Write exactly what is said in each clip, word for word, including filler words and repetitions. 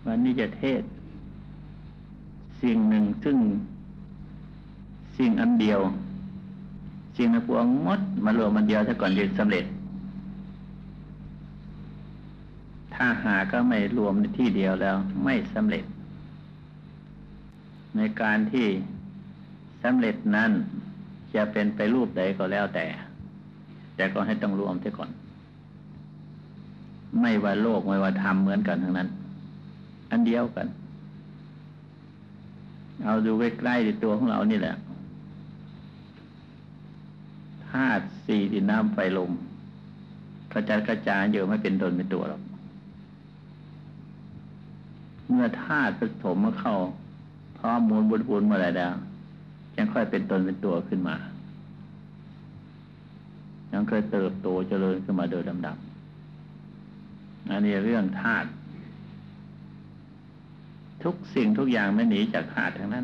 วันนี้จะเทศสิ่งหนึ่งซึ่งสิ่งอันเดียวสิ่งในพวงมดมารวมมันเดียวถ้าก่อนจะสำเร็จถ้าหาก็ไม่รวมในที่เดียวแล้วไม่สำเร็จในการที่สำเร็จนั้นจะเป็นไปรูปใดก็แล้วแต่แต่ก็ให้ต้องรวมเสียก่อนไม่ว่าโลกไม่ว่าธรรมเหมือนกันทั้งนั้นอันเดียวกันเอาดูใกล้ๆในตัวของเรานี่แหละธาตุสี่ดินน้ำไฟลมกระจัดกระจายอยู่ไม่เป็นตนเป็นตัวหรอกเมื่อธาตุผสมมาเข้าพร้อมมูลบุญบุญเมื่อไรแล้วยังค่อยเป็นตนเป็นตัวขึ้นมายังเคยเติบโตเจริญขึ้นมาโดยลำดับอันนี้เรื่องธาตุทุกสิ่งทุกอย่างไม่หนีจากธาตุทั้งนั้น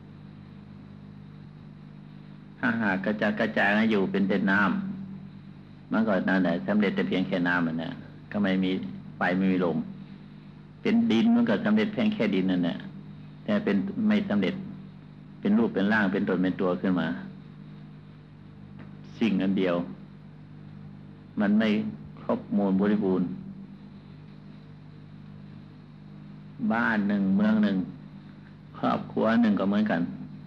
ถ้าหากกระจายกระจายอยู่เป็นเด่นน้ำมันก็นั่นแหละสำเร็จแต่เพียงแค่น้ำมันนะก็ไม่มีไฟไม่มีลมเป็นดินมันก็สำเร็จเพียงแค่ดินนั่นแหละแต่เป็นไม่สำเร็จเป็นรูปเป็นร่างเป็นตนเป็นตัวขึ้นมาสิ่งอันเดียวมันไม่ครบมูลบริบูรณ์บ้านหนึ่งเมืองหนึ่งครอบครัวหนึ่งก็เหมือนกัน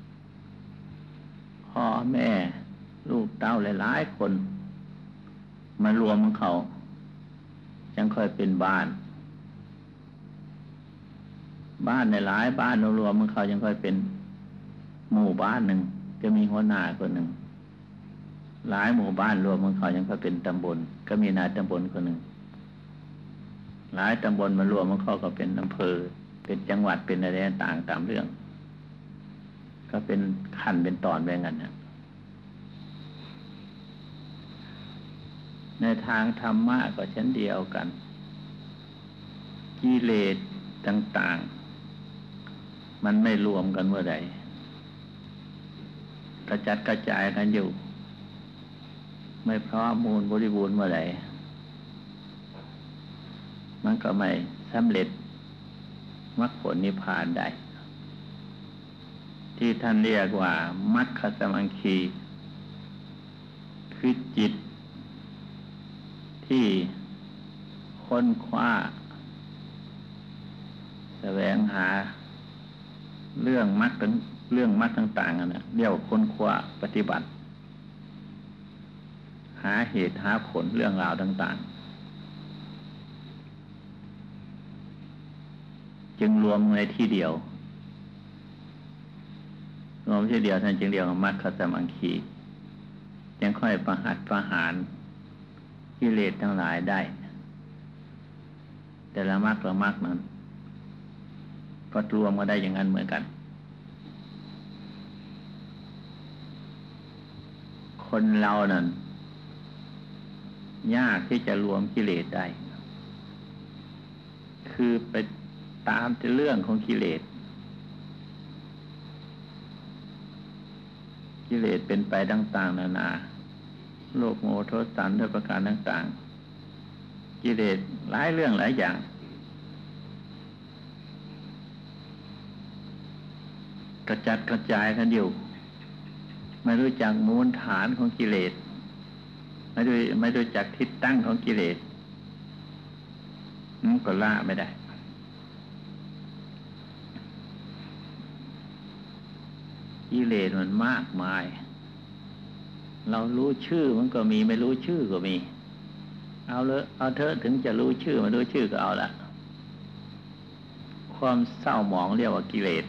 พ่อแม่ลูกเต้าหลายๆคนมารวมเขาจังค่อยเป็นบ้านบ้านในหลายบ้านรวมๆเขาจังค่อยเป็นหมู่บ้านหนึ่งจะมีหัวหน้าคนหนึ่งหลายหมู่บ้านรวมเขาจังค่อยเป็นตำบลก็มีนายตำบลคนหนึ่งหลายตำบลมารวมเขาก็เป็นอำเภอเป็นจังหวัดเป็นอะไรต่างตามเรื่องก็เป็นขั้นเป็นตอนไปงั้นนะในทางธรรมะก็เช่นเดียวกันกิเลสต่างๆมันไม่รวมกันเมื่อใดกระจัดกระจายกันอยู่ไม่พร้อมมูลบริบูรณ์เมื่อใดมันก็ไม่สำเร็จมรรคผลนิพพานได้ที่ท่านเรียกว่ามัคคสมังคีคือจิตที่ค้นคว้าแสวงหาเรื่องมรรคเรื่องมรรคต่างๆนะเรียกว่าค้นคว้าปฏิบัติหาเหตุหาผลเรื่องราวต่างๆจึงรวมในที่เดียวรวมที่เดียวท่านจึงเรียกว่ามัคคสมังคียังค่อยประหัตประหารกิเลสทั้งหลายได้แต่ละมรรคละมรรคนั้นก็รวมมาได้อย่างนั้นเหมือนกันคนเรานั้นยากที่จะรวมกิเลสได้คือไปตามแต่เรื่องของกิเลสกิเลสเป็นไปต่างๆนานาโลภโมหโทสะด้วยประการต่างๆกิเลสหลายเรื่องหลายอย่างกระจัดกระจายกันอยู่ไม่รู้จักมูลฐานของกิเลสไม่รู้ไม่รู้จักทิศตั้งของกิเลสมันก็ละไม่ได้กิเลสมันมากมายเรารู้ชื่อมันก็มีไม่รู้ชื่อก็มีเอาเลยเอาเถอะถึงจะรู้ชื่อไม่รู้ชื่อก็เอาละความเศร้าหมองเรียกว่ากิเลส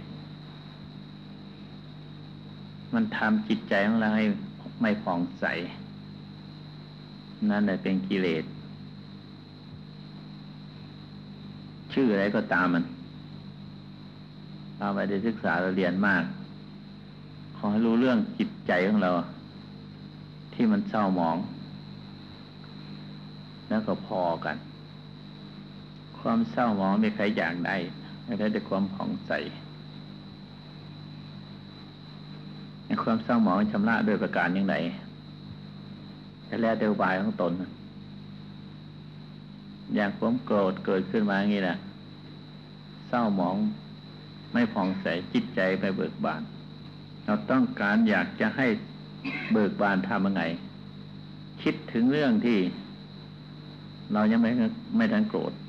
มันทำจิตใจของเราให้ไม่ผ่องใสนั่นแหละเป็นกิเลสชื่ออะไรก็ตามมันเราไปได้ศึกษาเราเรียนมากขอให้รู้เรื่องจิตใจของเราที่มันเศร้าหมองแล้วก็พอกันความเศร้าหมองไม่ใครอยากได้ไม่ได้แต่ความผ่องใสในความเศร้าหมองชำระด้วยประการอย่างไรแต่แล้วแต่อุบายของตนอย่างความโกรธเกิดขึ้นมาอย่างนี้แหละเศร้าหมองไม่ผ่องใสจิตใจไม่เบิกบานเราต้องการอยากจะให้เบิกบานทำยังไงคิดถึงเรื่องที่เรายังไม่ไม่ทันโกรธ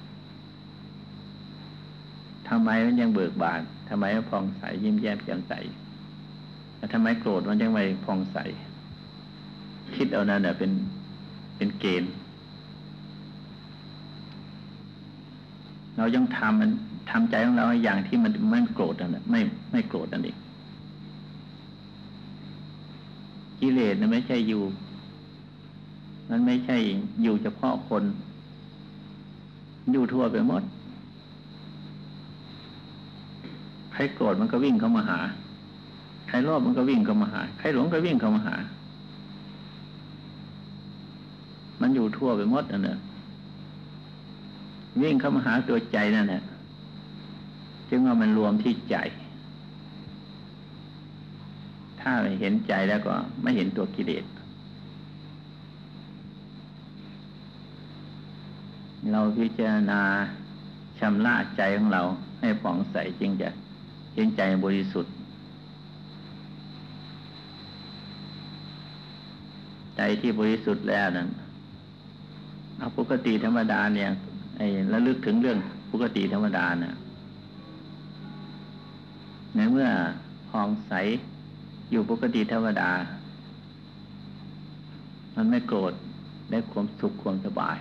ทำไมมันยังเบิกบานทำไมมันผ่องใสยิ้มแย้มแจ่มใสแต่ทำไมโกรธมันยังไม่ผ่องใสคิดเอานั่นน่ะเป็นเป็นเกณฑ์เรายังทำมันทำใจของเราอย่างที่มันไม่โกรธนั่นแหละไม่ไม่โกรธนั่นเองกิเลสมันไม่ใช่อยู่มันไม่ใช่อยู่เฉพาะคนอยู่ทั่วไปหมดใครโกรธมันก็วิ่งเข้ามาหาใครโลภมันก็วิ่งเข้ามาหาใครหลงก็วิ่งเข้ามาหามันอยู่ทั่วไปหมดนั่นแหละวิ่งเข้ามาหาตัวใจนั่นแหละจึงว่ามันรวมที่ใจถ้าเห็นใจแล้วก็ไม่เห็นตัวกิเลสเราพิจารณาชำระใจของเราให้ผ่องใสจึงจะเห็นใจบริสุทธิ์ใจที่บริสุทธิ์แล้วนั้นเอาปกติธรรมดาเนี่ยไอ้ระลึกถึงเรื่องปกติธรรมดาน่ะในเมื่อผ่องใสอยู่ปกติธรรมดามันไม่โกรธได้ความสุขความสบาย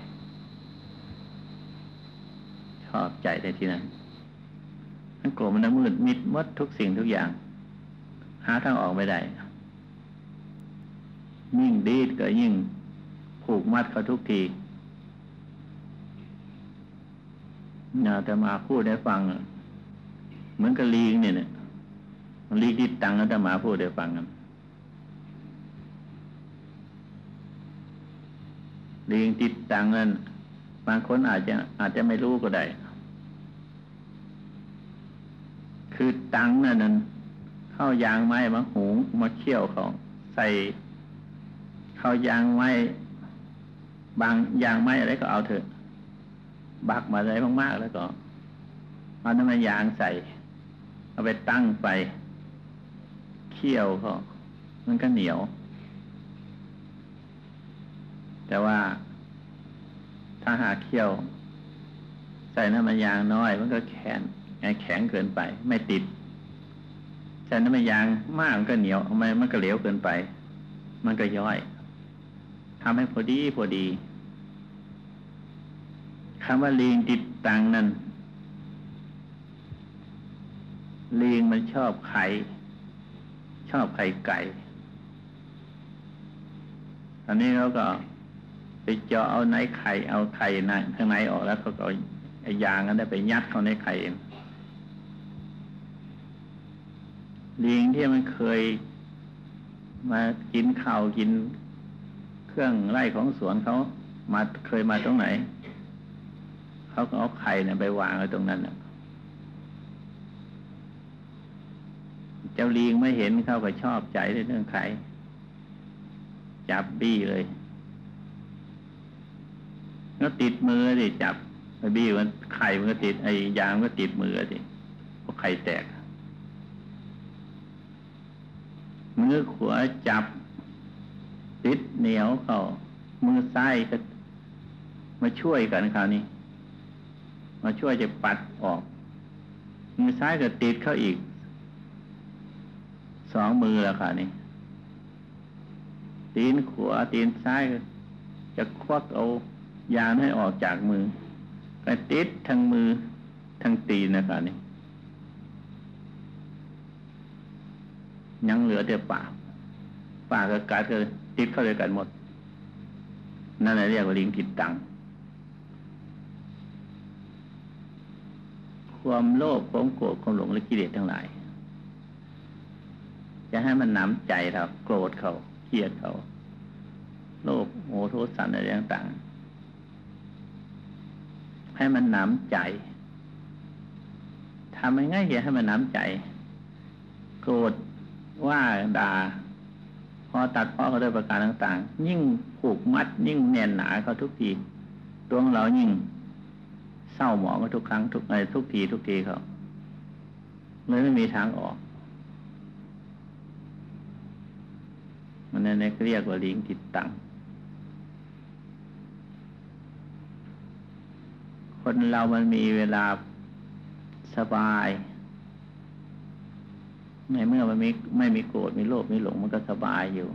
ชอบใจในที่นั้นมันโกรธมันมืดมิดมดทุกสิ่งทุกอย่างหาทางออกไม่ได้ยิ่งดีดก็ยิ่งผูกมัดเขาทุกทีเนี่ยแต่มาพูดให้ฟังเหมือนกับลิงเนี่ยเนี่ยมันลิงติดตังแล้วแต่มาพูดให้ฟังกันลิงติดตังนั้นบางคนอาจจะอาจจะไม่รู้ก็ได้คือตังนั่นนั้นเข้ายางไม้มาหุงมาเคี่ยวเขาใส่เข้ายางไม้บางยางไม้อะไรก็เอาเถอะบักมาอะไรมากๆแล้วก็เอาน้ำมันยางใส่เอาไปตั้งไฟเคี่ยวเขามันก็เหนียวแต่ว่าถ้าหาเคี่ยวใส่น้ำมันยางน้อยมันก็แข็งแข็งเกินไปไม่ติดใส่น้ำมันยางมากมันก็เหนียวทำไมมันก็เหลวเกินไปมันก็ย่อยทำให้พอดีพอดีคำว่าลิงติดตังนั้นลิงมันชอบไข่ชอบไข่ไก่อันนี้เขาก็ไปเจาะเอาในไข่เอาไข่ในข้างในออกแล้วเขาก็เอาไอ้ยางนั้นไปยัดเข้าในไข่ลิงที่มันเคยมากินข้าวกินเครื่องไร่ของสวนเขามาเคยมาตรงไหนเขาก็เอาไข่เนี่ยไปวางไว้ตรงนั้นน่ะเจ้าลิงไม่เห็นเขาก็ชอบใจในเรื่องไข่จับบี้เลยก็ติดมือดิจับไอ้บี้มันไข่มันก็ติดไอ้ยางก็ติดมือดิเพราะไข่แตกมือขวาจับติดเหนียวเข้ามือซ้ายก็มาช่วยกันคราวนี้มาช่วยจะปัดออกมือซ้ายก็ติดเข้าอีกสองมือแล้วค่ะนี่ตีนขวาตีนซ้ายจะควักเอายางให้ออกจากมือก็ติดทั้งมือทั้งตีนนะคะนี่ยังเหลือแต่ปากปากกับกัดก็ติดเข้าด้วยกันหมดนั่นแหละเรียกว่าลิงติดตังความโลภความโกรธความหลงและกิเลสทั้งหลายจะให้มันหนำใจเราโกรธเขาเกลียดเขาโลภโมโทสันอะไรต่างๆให้มันหนำใจทำยังไงให้มันหนำใจโกรธว่าด่าพอตัดพ้อเขาด้วยประการต่างๆยิ่งผูกมัดยิ่งแน่นหนาเขาทุกทีตัวของเรายิ่งเศร้าหมองก็ทุกครั้งทุกอะไรทุกทีทุกทีเขาเลยไม่มีทางออกมันนั่นเรียกว่าลิงติดตังคนเรามันมีเวลาสบายในเมื่อมันไม่ไม่มีโกรธไม่โลภไม่หลงมันก็สบายอยู่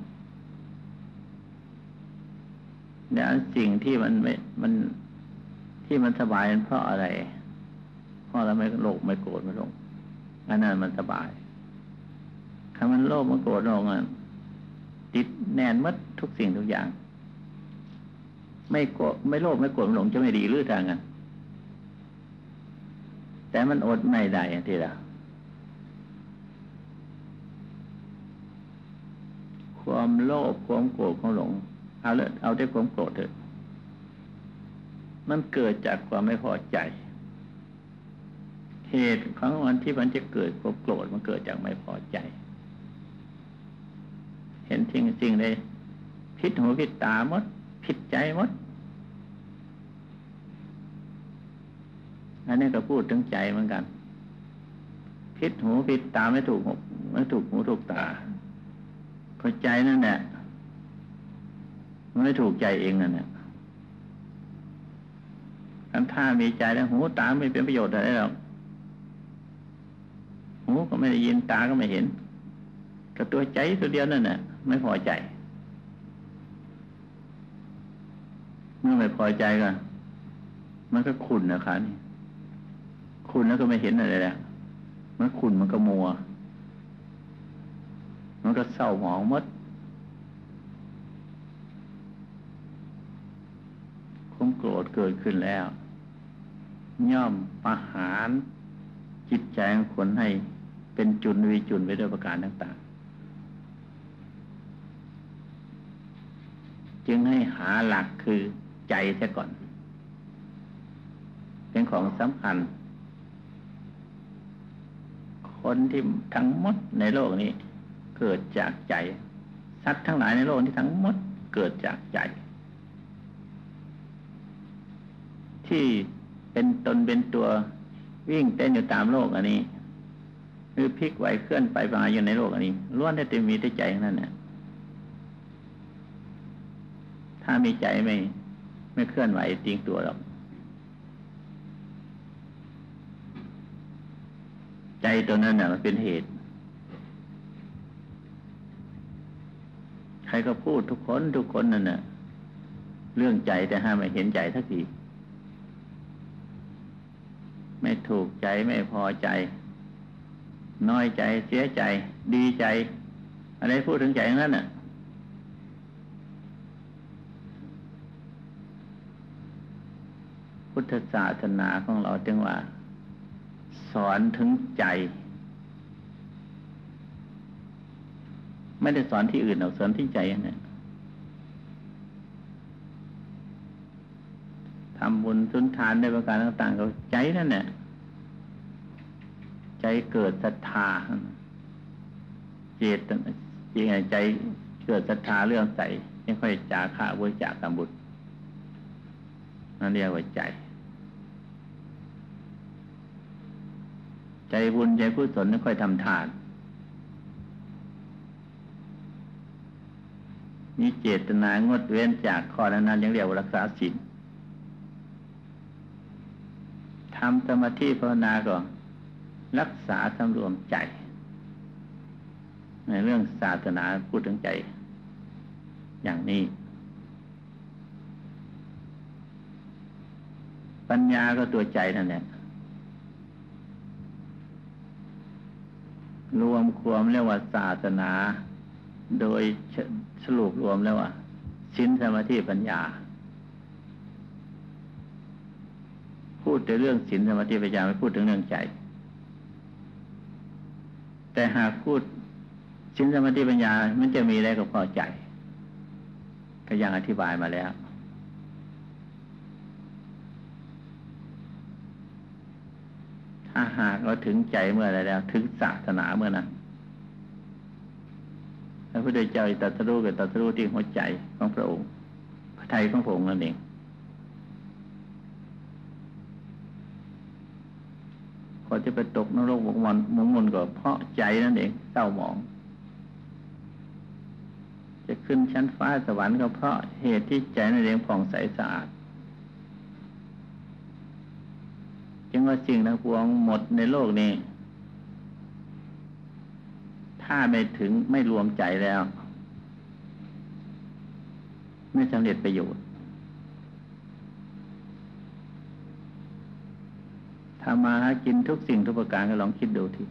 เนี่ยสิ่งที่มันไม่มันที่มันสบายมันเพราะอะไรเพราะเราไม่โลภไม่โกรธไม่หลงอันนั้นมันสบายถ้ามันโลภมันโกรธหลงอ่ะติดแน่นมัดทุกสิ่งทุกอย่างไม่โกรธไม่โลภไม่โกรธไม่หลงจะไม่ดีหรือทางนั้นแต่มันอดไม่ได้ทีละความโลภความโกรธความหลงเอาเลยเอาแต่ความโกรธเถอะมันเกิดจากความไม่พอใจเหตุของมันที่มันจะเกิดความโกรธมันเกิดจากไม่พอใจเห็นสิ่งสิ่งใดผิดหูผิดตาหมดผิดใจหมดอันนี้ก็พูดถึงใจเหมือนกันผิดหูผิดตาไม่ถูกไม่ถูกหูถูกตาเพราะใจนั่นแหละมันไม่ถูกใจเองนั่นแหละคันถ้ามีใจแล้วหูตาไม่เป็นประโยชน์อะไรหรอกหูก็ไม่ได้ยินตาก็ไม่เห็นก็ตัวใจตัวเดียวนั่นแหละไม่พอใจเมื่อไม่พอใจก็มันก็ขุ่นนะคะนี่ขุ่นแล้วก็ไม่เห็นอะไรแล้วมันขุ่นมันก็มัวมันก็เศร้าหมองหมดความโกรธเกิดขึ้นแล้วย่อมประหารจิตใจของคนให้เป็นจุลวิจุลไปด้วยประการต่างๆจึงให้หาหลักคือใจเสียก่อนเป็นของสำคัญคนที่ทั้งหมดในโลกนี้เกิดจากใจสัตว์ทั้งหลายในโลกที่ทั้งหมดเกิดจากใจที่เป็นตนเป็นตัววิ่งเต้นอยู่ตามโลกอันนี้คือพลิกไหวเคลื่อนไปมาอยู่ในโลกอันนี้ล้วนแต่มีแต่ใจนั่นแหละถ้ามีใจไม่ไม่เคลื่อนไหวจริงตัวหรอกใจตัวนั้นน่ะมันเป็นเหตุใครก็พูดทุกคนทุกคนนั่นน่ะเรื่องใจแต่ห้ามไม่เห็นใจสักทีไม่ถูกใจไม่พอใจน้อยใจเสียใจดีใจอะไรพูดถึงใจนั้นน่ะพุทธศาสนาของเราจึงว่าสอนถึงใจไม่ได้สอนที่อื่นหรอกสอนที่ใจนั่นทำบุญสุนทานในประการต่างๆก็ใจนั่นแหละใจเกิดศรัทธาเจตยังไงใจเกิดศรัทธาเรื่องใสไม่ค่อยจาคะบริจาคทำบุญนั่นเรียกว่าใจใจบุญใจกุศลไม่ค่อยทำทานมีเจตนางดเว้นจากข้อนั้นๆยังเรียกว่ารักษาศีลทำสมาธิภาวนาก็รักษาสำรวมใจในเรื่องศาสนาพูดถึงใจอย่างนี้ปัญญาก็ตัวใจนั่นแหละรวมความเรียกว่าศาสนาโดยสรุปรวมแล้วว่าศีลสมาธิปัญญาพูดแต่เรื่องศีลสมาธิปัญญาไม่พูดถึงเรื่องใจแต่หากพูดศีลสมาธิปัญญามันจะมีอะไรก็พอใจก็ยังอธิบายมาแล้วถ้าหากเราถึงใจเมื่อไรแล้วถึงศาสนาเมื่อนั้นพระพุทธเจ้าตรัสรู้กับตรัสรู้ที่หัวใจของพระองค์พระทัยของพระองค์นั่นเองอจะไปตกนรกหมกมุ่นหมกมุ่นก็เพราะใจนั่นเองเศร้าหมองจะขึ้นชั้นฟ้าสวรรค์ก็เพราะเหตุที่ใจนั่นเองผ่องใสสะอาดจึงว่าสิ่งทั้งปวงหมดในโลกนี้ถ้าไม่ถึงไม่รวมใจแล้วไม่สำเร็จประโยชน์ทำมาหากินทุกสิ่งทุกประการก็ลองคิดดูที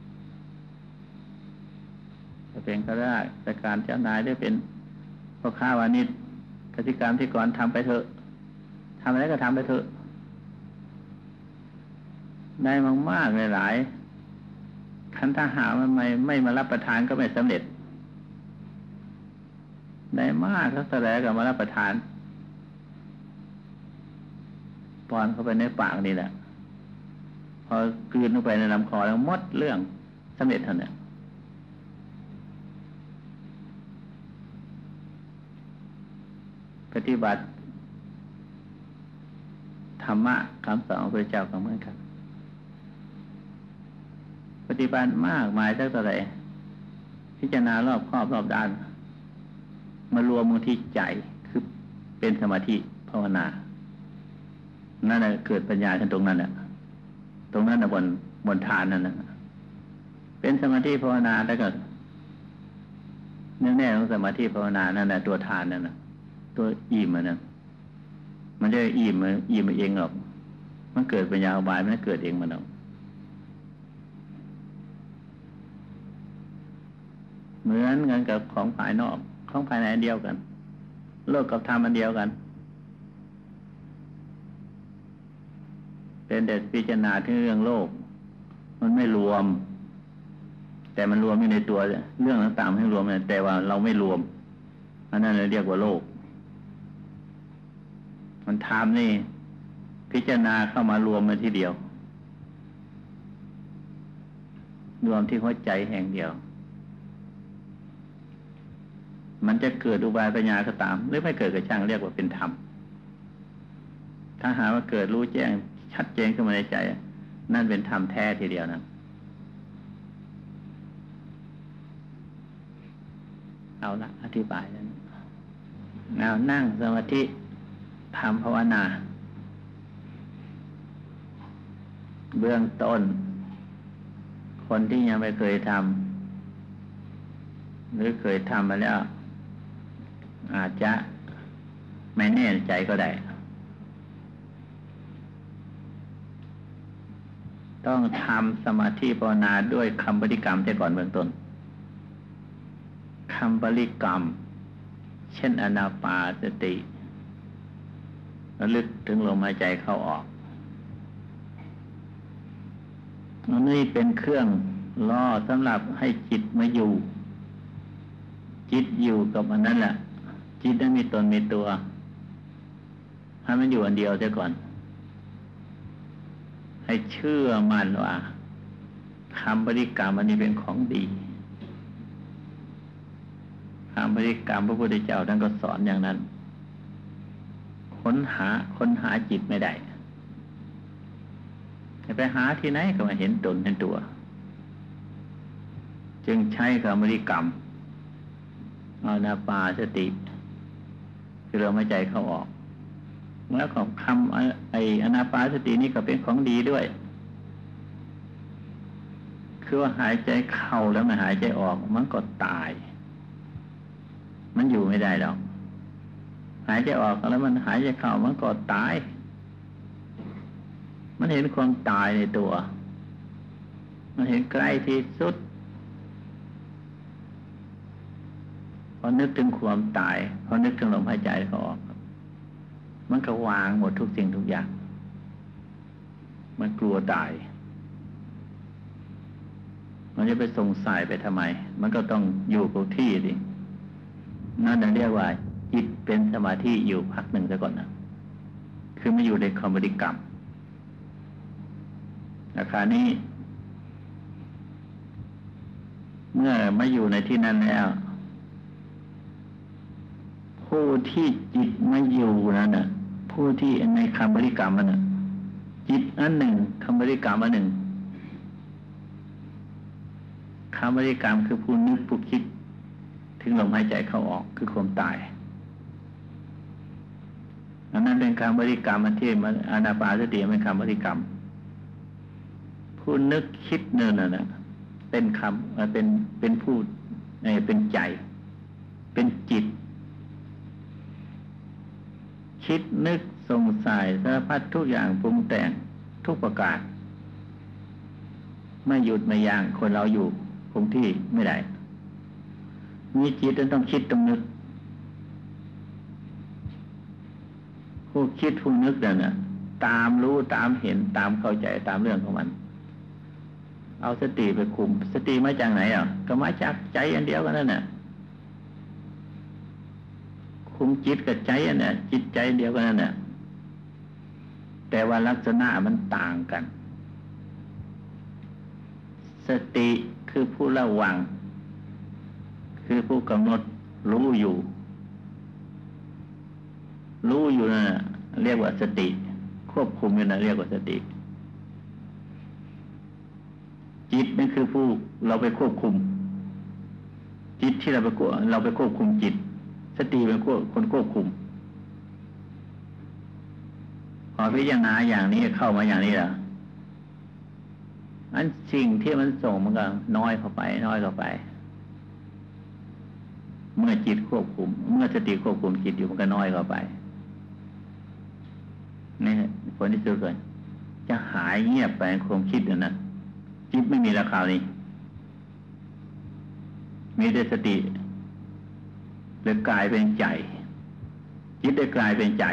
จะเป็นข้าราชการเจ้านายได้เป็นพ่อค้าวานิชกสิกรรมที่ก่อนทำไปเถอะทำอะไรก็ทำไปเถอะได้มากๆหลายๆคันถ้าหามันไม่ไม่มารับประทานก็ไม่สำเร็จได้มากก็แสดงกับมารับประทานป้อนเข้าไปในปากนี่แหละพอกลืนเข้าไปในลำคอแล้วหมดเรื่องสำเร็จเท่านั้นปฏิบัติธรรมะคำสอนของพระเจ้าก็เหมือนกันปฏิบัติมากมายสักเท่าไหร่พิจารณารอบครอบรอบด้านมารวมลงที่ใจคือเป็นสมาธิภาวนานั่นแหละเกิดปัญญาขึ้นตรงนั้นแหละตรงนั้นนะบนบนฐานนั่นนะเป็นสมาธิภาวนาแล้วก็แน่แน่ของสมาธิภาวนานั่นแหละตัวฐานนั่นนะตัวอิ่มมันนั่นมันจะอิ่มมันอิ่มเองหรอกมันเกิดปัญญาอุบายมันเกิดเองมันหรอกเหมือนกันกับของภายนอกของภายในเดียวกันโลกกับธรรมอันเดียวกันเป็นแต่พิจารณาที่เรื่องโลกมันไม่รวมแต่มันรวมอยู่ในตัวเรื่องต่างๆให้รวมแต่ว่าเราไม่รวมอันนั้นเรียกว่าโลกมันธรรมนี่พิจารณาเข้ามารวมมาทีเดียวรวมที่หัวใจแห่งเดียวมันจะเกิดอุบายปัญญาก็ตามหรือไม่เกิดก็ช่างเรียกว่าเป็นธรรมถ้าหาว่าเกิดรู้แจ้งชัดเจนขึ้นมาในใจนั่นเป็นธรรมแท้ทีเดียวนะเอาละอธิบายแล้วแนวนั่งสมาธิทำภาวนาเบื้องต้นคนที่ยังไม่เคยทำหรือเคยทำมาแล้วอาจจะไม่แน่ใจก็ได้ต้องทำสมาธิภาวนาด้วยคำบริกรรมแต่ก่อนเบื้องต้นคำบริกรรมเช่นอานาปานสติระลึกถึงลมหายใจเข้าออกอันนี้เป็นเครื่องล่อสำหรับให้จิตมาอยู่จิตอยู่กับอันนั้นแหละจิตนั้นมีตนมีตัวให้มันอยู่อันเดียวเสียก่อนให้เชื่อมั่นว่าคำบริกรรมอันนี้เป็นของดีคำบริกรรมพระพุทธเจ้าท่านก็สอนอย่างนั้นค้นหาค้นหาจิตไม่ได้ไปหาที่ไหนก็มาเห็นตนเห็นตัวจึงใช้คำบริกรรมอานาปานสติคือเราไม่ใจเข้าออกแล้วของคำไออานาปานสตินี่ก็เป็นของดีด้วยคือว่าหายใจเข้าแล้วไม่หายใจออกมันก็ตายมันอยู่ไม่ได้หรอกหายใจออกแล้วมันหายใจเข้ามันก็ตายมันเห็นความตายในตัวมันเห็นใกล้ที่สุดพอนึกถึงความตายพอนึกถึงลมหายใจเขาออกมันก็วางหมดทุกสิ่งทุกอย่างมันกลัวตายมันจะไปสงสัยไปทำไมมันก็ต้องอยู่กับที่ดินั่นเรียกว่าจิตเป็นสมาธิอยู่พักหนึ่งซะก่อนนะคือไม่อยู่ในคอมบริกรรมราคานี้เมื่อมาอยู่ในที่นั้นแล้วผู้ที่จิตไม่อยู่นั่นน่ะผู้ที่ในคำบริกรรมมันน่ะจิตอันหนึ่งคำบริกรรมอันหนึ่งคำบริกรรมคือผู้นึกผู้คิดถึงลมหายใจเข้าออกคือความตายอันนั้นเป็นคำบริกรรมอันที่มันอานาปานสติเป็นคำบริกรรมผู้นึกคิดเนินน่ะเป็นคำเป็นเป็นผู้เป็นใจเป็นจิตคิดนึกสงสัยสารพัดทุกอย่างปรุงแต่งทุกประการไม่หยุดไม่ยั้งคนเราอยู่คงที่ไม่ได้มีจิตต้องคิดต้องนึกผู้คิดผู้นึกเนี่ยตามรู้ตามเห็นตามเข้าใจตามเรื่องของมันเอาสติไปคุมสติมาจากไหนอ่ะก็มาจากใจอันเดียวกันนั่นแหละคุมจิตกับใจอันเนี่ยจิตใจเดียวกันนั่นแหละแต่ว่าลักษณะมันต่างกันสติคือผู้ระวังคือผู้กำหนดรู้อยู่รู้อยู่นั่นน่ะเรียกว่าสติควบคุมอยู่นั่นเรียกว่าสติจิตนั่นคือผู้เราไปควบคุมจิตที่เราไปควบเราไปควบคุมจิตสติเป็นคนควบคุมพอพิจารณาอย่างนี้เข้ามาอย่างนี้แล้วอันสิ่งที่มันส่งมันก็น้อยเข้าไปน้อยเข้าไปเมื่อจิตควบคุมเมื่อสติควบคุมจิตอยู่มันก็น้อยเข้าไปนี่ผลที่สุดเลยจะหายเงียบไปความคิดอย่างนั้นจิตไม่มีราคานี้มีแต่สติเลยกลายเป็นใจจิตได้กลายเป็นใจ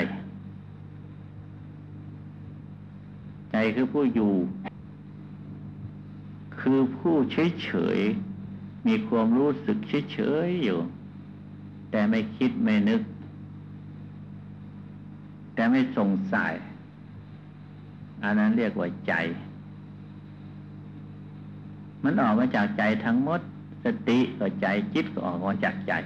ใจคือผู้อยู่คือผู้เฉยๆมีความรู้สึกเฉยๆอยู่แต่ไม่คิดไม่นึกแต่ไม่สงสัยอันนั้นเรียกว่าใจมันออกมาจากใจทั้งหมดสติก็ใจจิตก็ออกมาจากใจ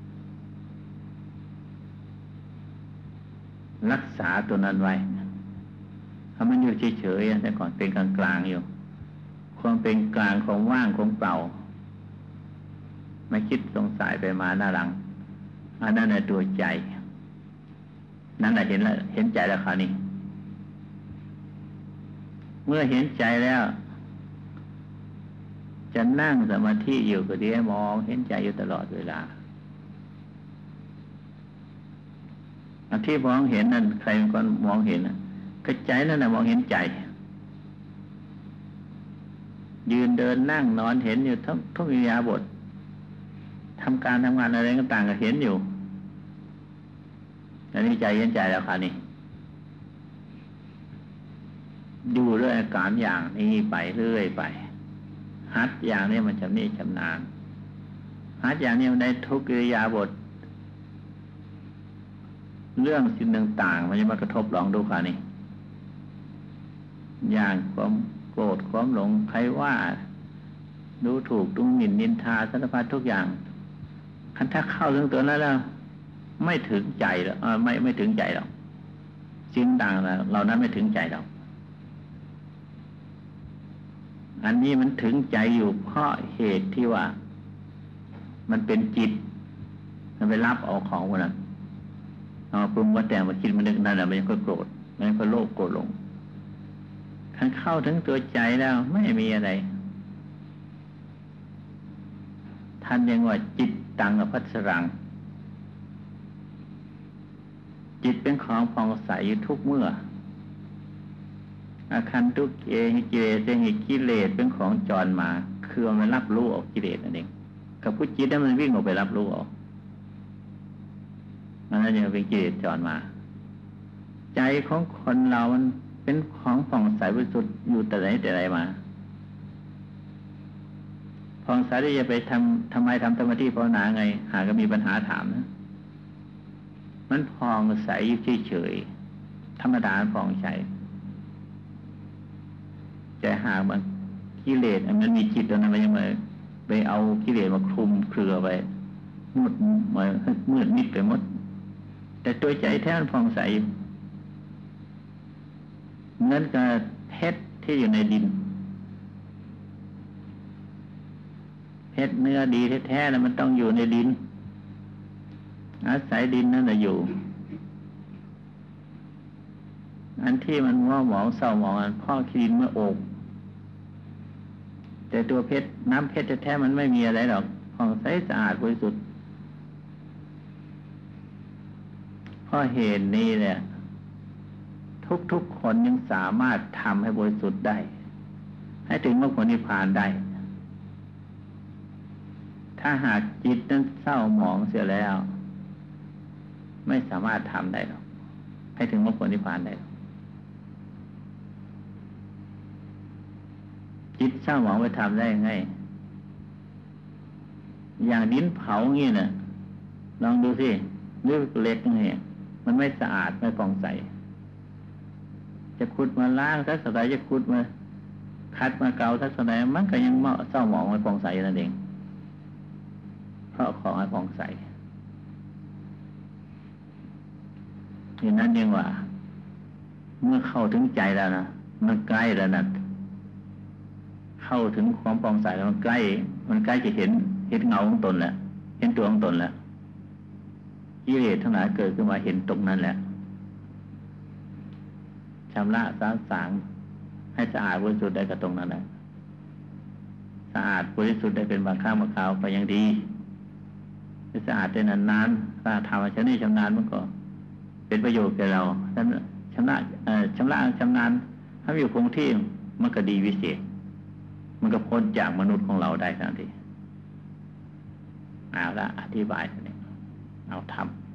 รักษาตัวนั้นไว้ถ้ามันอยู่เฉยๆแต่ก่อนเป็นกลางๆอยู่ความเป็นกลางของว่างของเปล่าไม่คิดสงสัยไปมาหน้าหลังอันนั้นในตัวใจนั่นแหละเห็นแล้วเห็นใจแล้วคราวนี้เมื่อเห็นใจแล้วจะนั่งสมาธิอยู่ก็ดีมองเห็นใจอยู่ตลอดเวลาอันที่มองเห็นนั่นใครเป็นคนมองเห็นก็ใจนั่นน่ะมองเห็นใจยืนเดินนั่งนอนเห็นอยู่ทุกทุกอิริยาบถทำการทำงานอะไรก็ต่างก็เห็นอยู่อันนี้ใจเห็นใจแล้วค่ะนี่อยู่ด้วยอาการอย่างนี้ไปเรื่อยไปหัดอย่างนี้มันชำนิชำนาญหัดอย่างนี้มันได้ทุกอิริยาบถเรื่องสิ่งต่างๆมันจะมากระทบลองดูค่ะนี่อย่างความโกรธความหลงใครว่าดูถูกดูหมิ่นนินทาสารพัดทุกอย่างคันถ้าเข้าถึงตัวนั้นแล้วไม่ถึงใจหรอกไม่ไม่ถึงใจหรอกสิ่งต่างเหล่านั้นไม่ถึงใจหรอกอันนี้มันถึงใจอยู่เพราะเหตุที่ว่ามันเป็นจิตมันไปรับเอาของพวกนั้นเอาปรุงว่าแต่งมาคิดมันนึกนั่นแหละมันก็โกรธมันก็โลภโกรธหลงคันเข้าถึงตัวใจแล้วไม่มีอะไรท่านยังว่าจิตตังอภัสรังจิตเป็นของผ่องใสอยู่ทุกเมื่ออาคันทุกเอหิกิเลสหิกิเลสเป็นของจรมาคือมันรับรู้ออกกิเลสนั่นเองกับผู้จิตนั้นมันวิ่งออกไปรับรู้ออกมันนั่นยังเป็นกิเลสจรมาใจของคนเรามันเป็นของผ่องใสบริสุทธิ์อยู่แต่ไหนแต่ไรมาผ่องใสที่จะไปทำทำไมทำสมาธิภาวนาไงหากมีปัญหาถามนะมันผ่องใสอยู่เฉยๆธรรมดาผ่องใสใจหากมันกิเลสมันมีจิตตรงนั้นมันยังมาไปเอากิเลสมาคลุมเครือไปมืดมามืดมิดไปหมดแต่ตัวใจแท้มันผ่องใสเงินกับเพชรที่อยู่ในดินเพชรเนื้อดีแท้ๆนะมันต้องอยู่ในดินอาศัยดินนั่นแหละอยู่อันที่มันว่าหมองเศร้าหมองอันพ่อขี้ดินเมื่อโอกแต่ตัวเพชรน้ำเพชรแท้ๆมันไม่มีอะไรหรอกผ่องใสสะอาดบริสุทธิ์เพราะเหตุนี้แหละทุกๆคนยังสามารถทำให้บริสุทธิ์ได้ให้ถึงมรรคผลนิพพานได้ถ้าหากจิตนั้นเศร้าหมองเสียแล้วไม่สามารถทำได้หรอกให้ถึงมรรคผลนิพพานได้จิตเศร้าหมองไปทำได้ยังไงอย่างดินเผางี้น่ะลองดูสิเลือกเล็กนี่มันไม่สะอาดไม่ผ่องใสจะขุดมาล้างสักสดายจะขุดมาคัดมาเกาสักสดายมันก็ยังเศร้าหมองไม่ผ่องใสนั่นเองเพราะของให้ผ่องใสอย่างนั้นยังว่าเมื่อเข้าถึงใจแล้วนะมันใกล้แล้วนะเข้าถึงความผ่องใสแล้วมันใกล้มันใกล้จะเห็นเห็นเงาของตนแล้วเห็นตัวของตนแล้วกิเลสทั้งหลายเกิดขึ้นมาเห็นตรงนั้นแหละชำระสะสางให้สะอาดบริสุทธิ์ได้กับตรงนั้นแหละสะอาดบริสุทธิ์ได้เป็นบางครั้งบางคราวไปยังดีสะอาดได้นานๆถ้าทำชำนิชำนาญมันก็เป็นประโยชน์แก่เราชำระชำระชำระชำนาญถ้าอยู่คงที่มันก็ดีวิเศษมันก็พ้นจากมนุษย์ของเราได้ทันทีเอาละอธิบายนี่เอาทำ